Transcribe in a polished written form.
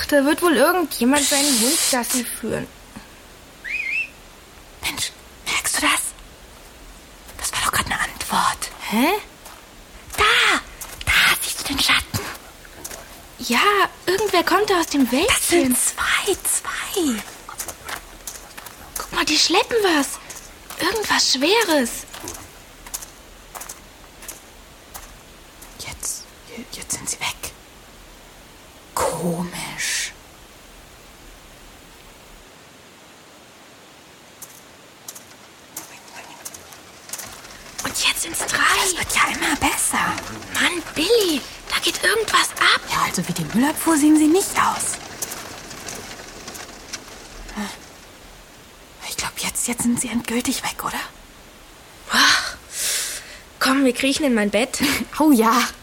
Da wird wohl irgendjemand seinen Hund Gassi führen. Mensch, merkst du das? Das war doch gerade eine Antwort. Hä? Da siehst du den Schatten? Ja, irgendwer kommt da aus dem Wäldchen. Das sind zwei. Guck mal, die schleppen was. Irgendwas Schweres. Jetzt sind sie weg. Komisch. Und jetzt sind's 3. Das wird ja immer besser. Mann, Billy, da geht irgendwas ab. Ja, also wie die Müllabfuhr sehen sie nicht aus. Ich glaube, jetzt sind sie endgültig weg, oder? Komm, wir kriechen in mein Bett. Oh ja.